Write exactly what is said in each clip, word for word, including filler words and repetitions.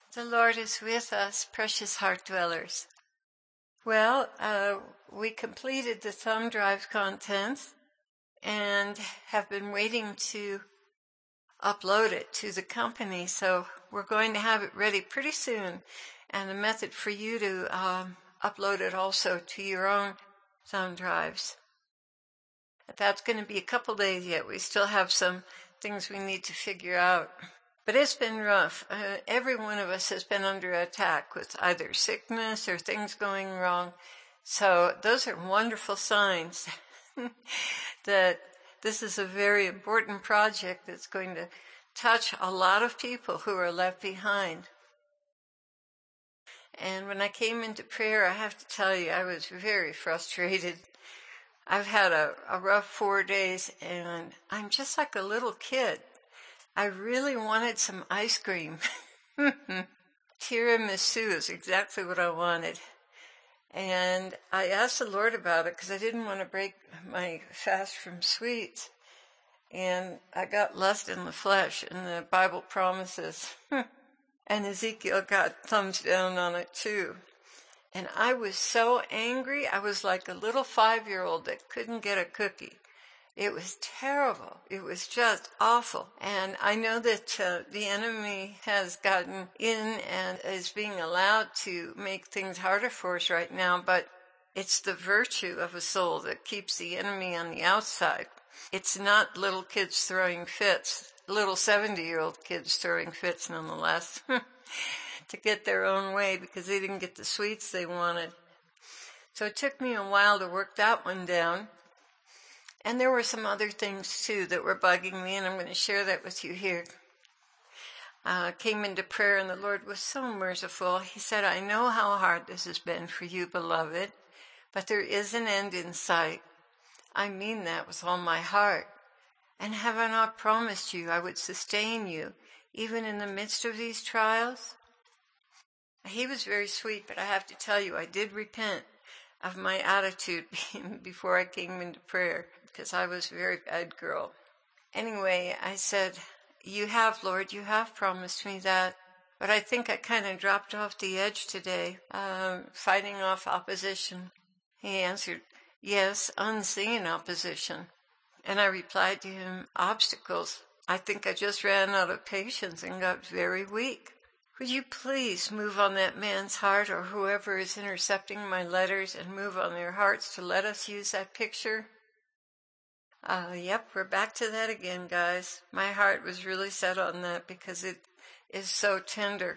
The Lord is with us, precious heart dwellers. Well, uh, we completed the thumb drive contents and have been waiting to upload it to the company, so we're going to have it ready pretty soon, and a method for you to um, upload it also to your own thumb drives. That's going to be a couple days yet. We still have some things we need to figure out. But it's been rough. Uh, every one of us has been under attack with either sickness or things going wrong. So those are wonderful signs that this is a very important project that's going to touch a lot of people who are left behind. And when I came into prayer, I have to tell you, I was very frustrated. I've had a, a rough four days, and I'm just like a little kid. I really wanted some ice cream. Tiramisu is exactly what I wanted. And I asked the Lord about it because I didn't want to break my fast from sweets. And I got lust in the flesh, and the Bible promises. And Ezekiel got thumbs down on it too. And I was so angry, I was like a little five-year-old that couldn't get a cookie. It was terrible. It was just awful. And I know that uh, the enemy has gotten in and is being allowed to make things harder for us right now, but it's the virtue of a soul that keeps the enemy on the outside. It's not little kids throwing fits, little seventy-year-old kids throwing fits nonetheless, to get their own way because they didn't get the sweets they wanted. So it took me a while to work that one down. And there were some other things, too, that were bugging me, and I'm going to share that with you here. I uh, came into prayer, and the Lord was so merciful. He said, I know how hard this has been for you, beloved, but there is an end in sight. I mean that with all my heart. And have I not promised you I would sustain you, even in the midst of these trials? He was very sweet, but I have to tell you, I did repent of my attitude before I came into prayer, because I was a very bad girl. Anyway, I said, you have, Lord, you have promised me that. But I think I kind of dropped off the edge today, um, fighting off opposition. He answered, yes, unseen opposition. And I replied to him, obstacles. I think I just ran out of patience and got very weak. Would you please move on that man's heart, or whoever is intercepting my letters, and move on their hearts to let us use that picture? Uh, yep, we're back to that again, guys. My heart was really set on that because it is so tender.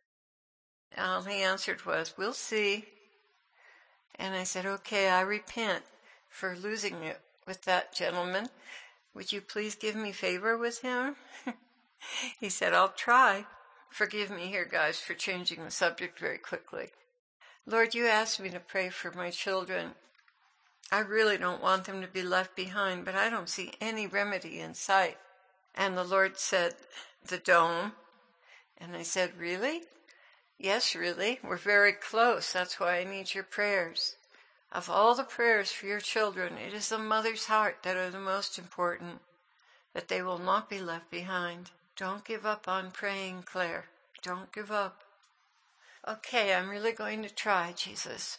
All he answered was, we'll see. And I said, okay, I repent for losing it with that gentleman. Would you please give me favor with him? He said, I'll try. Forgive me here, guys, for changing the subject very quickly. Lord, you asked me to pray for my children. I really don't want them to be left behind, but I don't see any remedy in sight. And the Lord said, the dome. And I said, really? Yes, really. We're very close. That's why I need your prayers. Of all the prayers for your children, it is the mother's heart that are the most important, that they will not be left behind. Don't give up on praying, Claire. Don't give up. Okay, I'm really going to try, Jesus.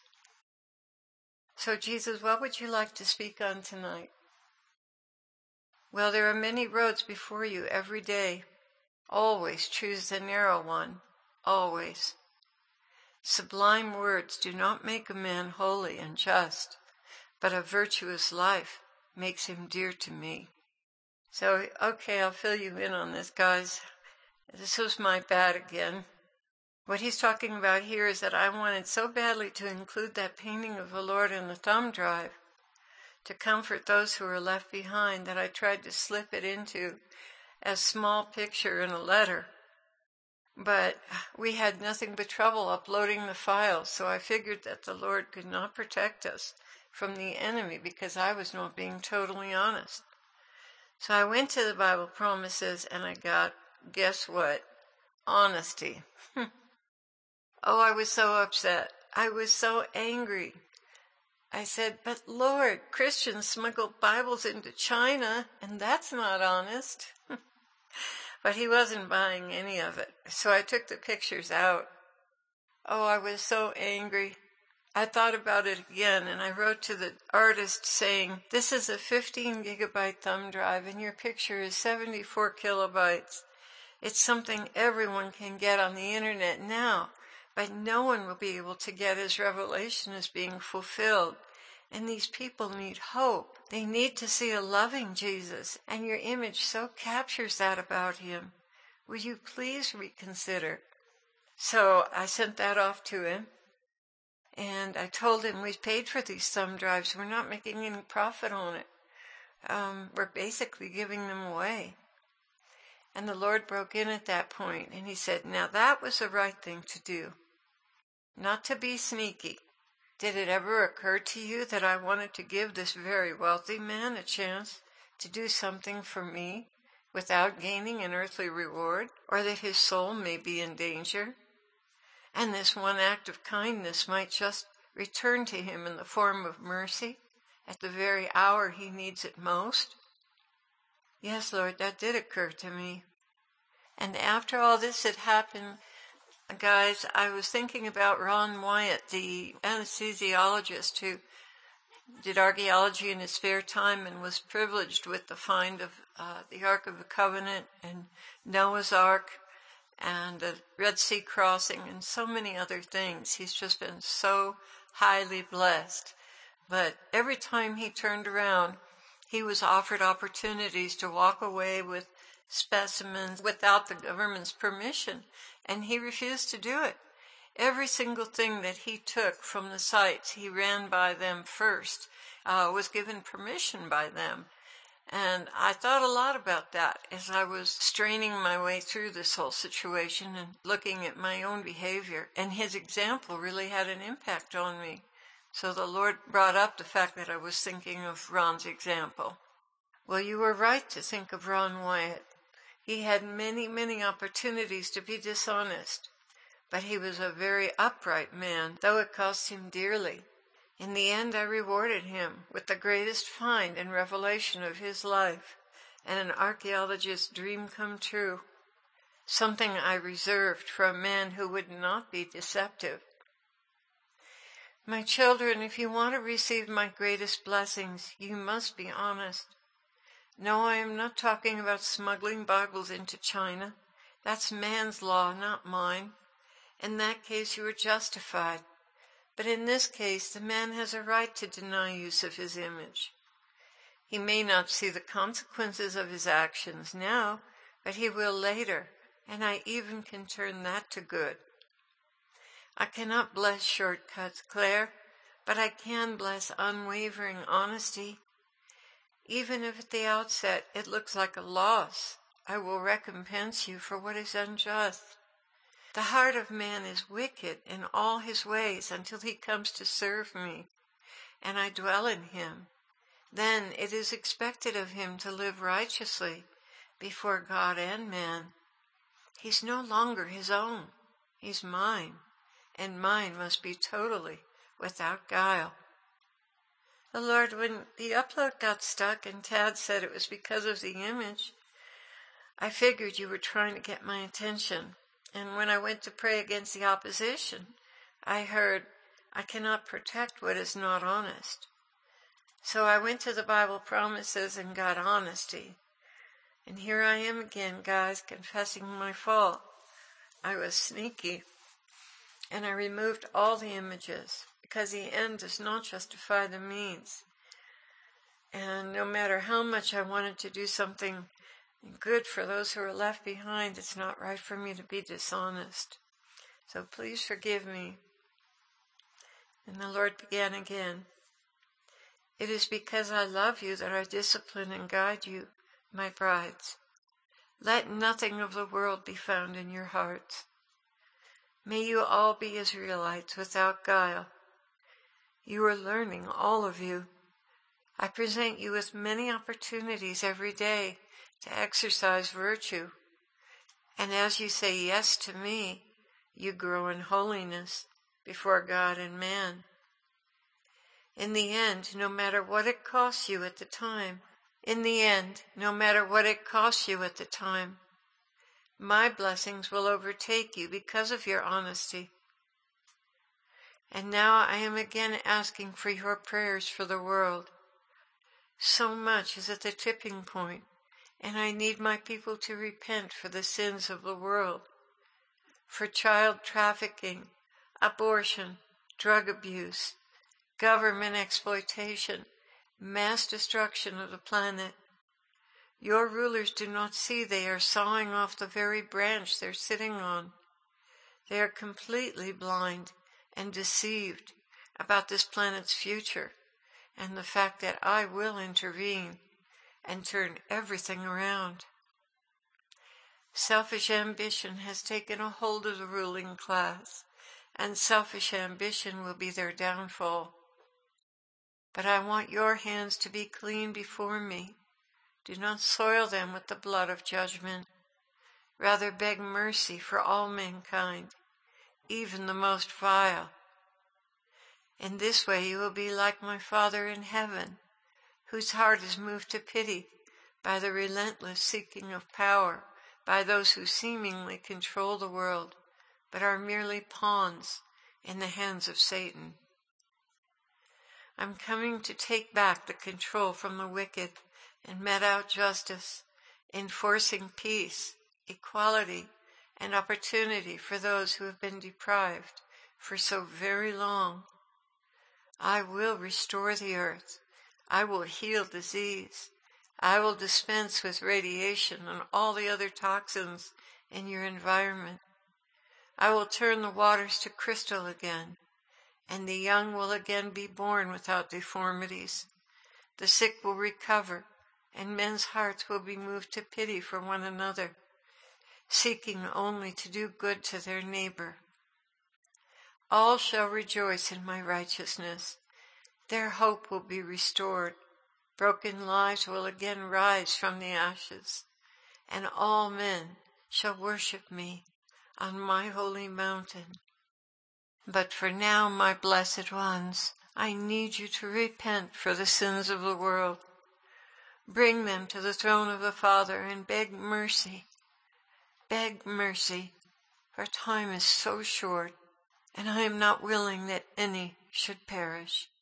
So, Jesus, what would you like to speak on tonight? Well, there are many roads before you every day. Always choose the narrow one. Always. Sublime words do not make a man holy and just, but a virtuous life makes him dear to me. So, okay, I'll fill you in on this, guys. This was my bad again. What he's talking about here is that I wanted so badly to include that painting of the Lord in the thumb drive to comfort those who are left behind that I tried to slip it into a small picture in a letter. But we had nothing but trouble uploading the files, so I figured that the Lord could not protect us from the enemy because I was not being totally honest. So I went to the Bible Promises and I got, guess what? Honesty. Oh, I was so upset. I was so angry. I said, but Lord, Christians smuggle Bibles into China, and that's not honest. but he wasn't buying any of it. So I took the pictures out. Oh, I was so angry. I thought about it again, and I wrote to the artist saying, this is a fifteen gigabyte thumb drive, and your picture is seventy-four kilobytes. It's something everyone can get on the internet now, but no one will be able to get as revelation is being fulfilled. And these people need hope. They need to see a loving Jesus, and your image so captures that about him. Will you please reconsider? So I sent that off to him, and I told him we paid for these thumb drives. We're not making any profit on it. Um, we're basically giving them away. And the Lord broke in at that point, and he said, now that was the right thing to do, not to be sneaky. Did it ever occur to you that I wanted to give this very wealthy man a chance to do something for me without gaining an earthly reward, or that his soul may be in danger? And this one act of kindness might just return to him in the form of mercy at the very hour he needs it most? Yes, Lord, that did occur to me. And after all this had happened, guys, I was thinking about Ron Wyatt, the anesthesiologist who did archaeology in his spare time and was privileged with the find of uh, the Ark of the Covenant and Noah's Ark and the Red Sea crossing and so many other things. He's just been so highly blessed. But every time he turned around, he was offered opportunities to walk away with specimens without the government's permission, and he refused to do it. Every single thing that he took from the sites, he ran by them first, uh, was given permission by them. And I thought a lot about that as I was straining my way through this whole situation and looking at my own behavior. And his example really had an impact on me. So the Lord brought up the fact that I was thinking of Ron's example. Well, you were right to think of Ron Wyatt. He had many, many opportunities to be dishonest, but he was a very upright man, though it cost him dearly. In the end, I rewarded him with the greatest find and revelation of his life, and an archaeologist's dream come true, something I reserved for a man who would not be deceptive. My children, if you want to receive my greatest blessings, you must be honest. No, I am not talking about smuggling Bibles into China. That's man's law, not mine. In that case, you are justified. But in this case, the man has a right to deny use of his image. He may not see the consequences of his actions now, but he will later, and I even can turn that to good. I cannot bless shortcuts, Claire, but I can bless unwavering honesty. Even if at the outset it looks like a loss, I will recompense you for what is unjust. The heart of man is wicked in all his ways until he comes to serve me, and I dwell in him. Then it is expected of him to live righteously before God and man. He's no longer his own. He's mine, and mine must be totally without guile. The Lord, when the upload got stuck and Tad said it was because of the image, I figured you were trying to get my attention. And when I went to pray against the opposition, I heard, I cannot protect what is not honest. So I went to the Bible promises and got honesty. And here I am again, guys, confessing my fault. I was sneaky. And I removed all the images, because the end does not justify the means. And no matter how much I wanted to do something good for those who are left behind, it's not right for me to be dishonest. So please forgive me. And the Lord began again. It is because I love you that I discipline and guide you, my brides. Let nothing of the world be found in your hearts. May you all be Israelites without guile. You are learning, all of you. I present you with many opportunities every day to exercise virtue. And as you say yes to me, you grow in holiness before God and man. In the end, no matter what it costs you at the time, in the end, no matter what it costs you at the time, My blessings will overtake you because of your honesty. And now I am again asking for your prayers for the world. So much is at the tipping point, and I need my people to repent for the sins of the world, for child trafficking, abortion, drug abuse, government exploitation, mass destruction of the planet. Your rulers do not see they are sawing off the very branch they're sitting on. They are completely blind and deceived about this planet's future and the fact that I will intervene and turn everything around. Selfish ambition has taken a hold of the ruling class, and selfish ambition will be their downfall. But I want your hands to be clean before me. Do not soil them with the blood of judgment. Rather beg mercy for all mankind, even the most vile. In this way you will be like my Father in heaven, whose heart is moved to pity by the relentless seeking of power by those who seemingly control the world, but are merely pawns in the hands of Satan. I'm coming to take back the control from the wicked and met out justice, enforcing peace, equality, and opportunity for those who have been deprived for so very long. I will restore the earth. I will heal disease. I will dispense with radiation and all the other toxins in your environment. I will turn the waters to crystal again, and the young will again be born without deformities. The sick will recover, and men's hearts will be moved to pity for one another, seeking only to do good to their neighbor. All shall rejoice in my righteousness. Their hope will be restored. Broken lives will again rise from the ashes, and all men shall worship me on my holy mountain. But for now, my blessed ones, I need you to repent for the sins of the world. Bring them to the throne of the Father and beg mercy. Beg mercy, for time is so short, and I am not willing that any should perish.